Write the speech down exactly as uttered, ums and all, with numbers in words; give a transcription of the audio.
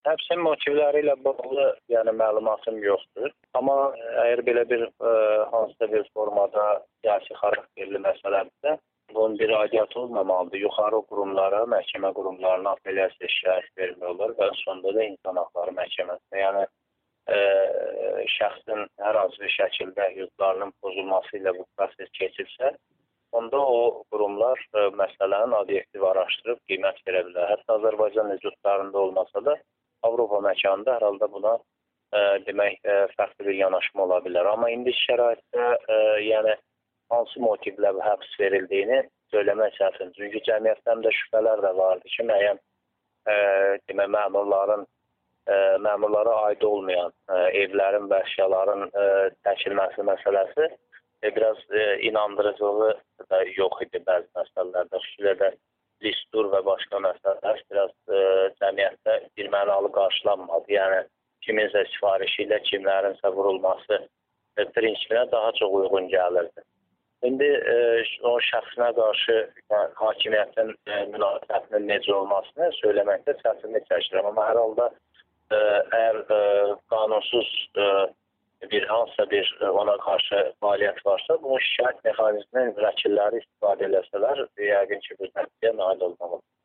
Həbsin motivləri ilə bağlı yəni məlumatım yoxdur. Amma əgər belə bir ə, hansısa bir formada siyasi xarakterli məsələdirsə, bunun bir aidiyyatı olmamalıdır. Yuxarı qurumlara, məhkəmə qurumlarına apellyasiya şikayət vermək olur və sonunda da insan haqları məhkəməsinə. Yəni ə, şəxsin hər hansı bir şəkildə hüquqlarının pozulması ilə bu proses keçirsə, onda o qurumlar ə, məsələnin obyektiv araşdırıb qiymət verə bilər. Hətta Azərbaycan hüquqlarında olmasa da Avropa məkanında hər halda buna ə, demək ə, fərqli bir yanaşma ola bilər. Amma indi şəraitdə ə, yəni hansı motivlə həbs verildiyini söyləmək çətin. Çünki cəmiyyətdən də şübhələr də vardı ki, müəyyən ə, demək məmurların ə, məmurlara aid olmayan ə, evlərin və əşyaların ə, çəkilməsi məsələsi e, biraz ə, inandırıcılığı da yox idi bəzi məsələlərdə. Xüsusilə də listur və başqa məsələlər biraz ə, cəmiyyətdə bir mənalı qarşılanmadı. Yəni kiminsə sifarişi ilə kimlərinsə vurulması e, prinsipinə daha çox uyğun gəlirdi. İndi e, o şəxsinə qarşı yəni, hakimiyyətin e, münasibətinin necə olmasını söyləməkdə çətinlik çəkirəm. Amma hər halda e, əgər e, qanunsuz e, bir hansısa bir e, ona qarşı fəaliyyət varsa, bunun şikayət mexanizminin vəkilləri istifadə eləsələr, yəqin ki, bu nəticəyə nail olmalıdır.